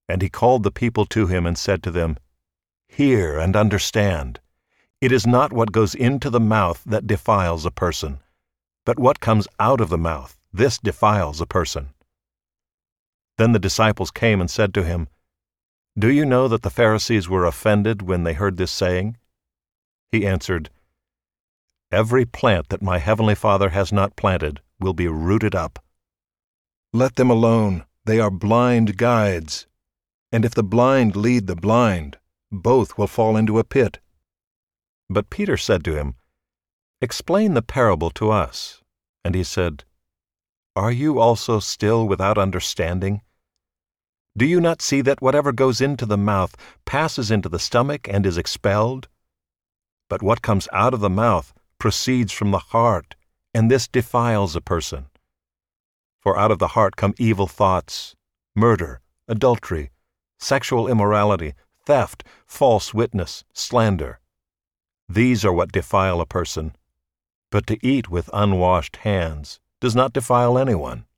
And he called the people to him and said to them, "Hear and understand. It is not what goes into the mouth that defiles a person, but what comes out of the mouth, this defiles a person." Then the disciples came and said to him, "Do you know that the Pharisees were offended when they heard this saying?" He answered, "Every plant that my heavenly Father has not planted will be rooted up." "Let them alone, they are blind guides. And if the blind lead the blind, both will fall into a pit." But Peter said to him, "Explain the parable to us." And he said, "Are you also still without understanding? Do you not see that whatever goes into the mouth passes into the stomach and is expelled? But what comes out of the mouth proceeds from the heart, and this defiles a person. For out of the heart come evil thoughts, murder, adultery, sexual immorality, theft, false witness, slander. These are what defile a person. But to eat with unwashed hands does not defile anyone."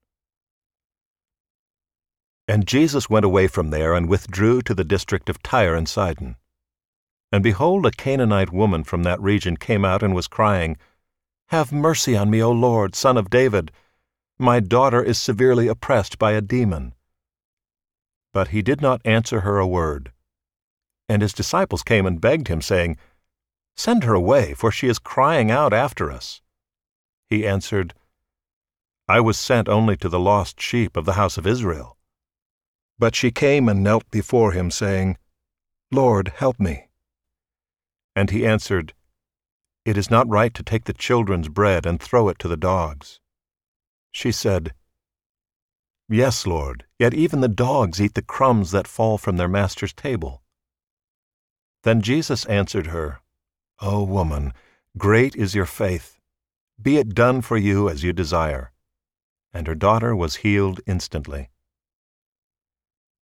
And Jesus went away from there and withdrew to the district of Tyre and Sidon. And behold, a Canaanite woman from that region came out and was crying, "Have mercy on me, O Lord, Son of David. My daughter is severely oppressed by a demon." But he did not answer her a word. And his disciples came and begged him, saying, "Send her away, for she is crying out after us." He answered, "I was sent only to the lost sheep of the house of Israel." But she came and knelt before him, saying, "Lord, help me." And he answered, "It is not right to take the children's bread and throw it to the dogs." She said, "Yes, Lord, yet even the dogs eat the crumbs that fall from their master's table." Then Jesus answered her, "O woman, great is your faith. Be it done for you as you desire." And her daughter was healed instantly.